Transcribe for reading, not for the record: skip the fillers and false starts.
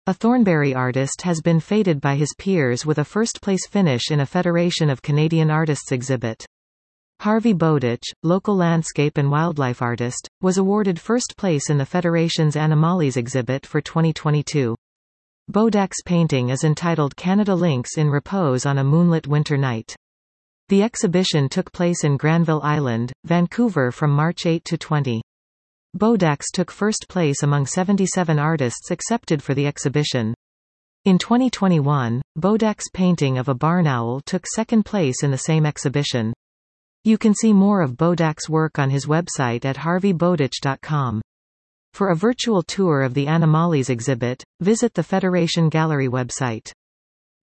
A Thornberry artist has been feted by his peers with a first-place finish in a Federation of Canadian Artists exhibit. Harvey Bowditch, local landscape and wildlife artist, was awarded first place in the Federation's Animales exhibit for 2022. Bowdach's painting is entitled Canada Lynx in Repose on a Moonlit Winter Night. The exhibition took place in Granville Island, Vancouver from March 8 to 20. Bowdach's took first place among 77 artists accepted for the exhibition. In 2021, Bowdach's painting of a barn owl took second place in the same exhibition. You can see more of Bowdach's work on his website at harveybowditch.com. For a virtual tour of the Animales exhibit, visit the Federation Gallery website.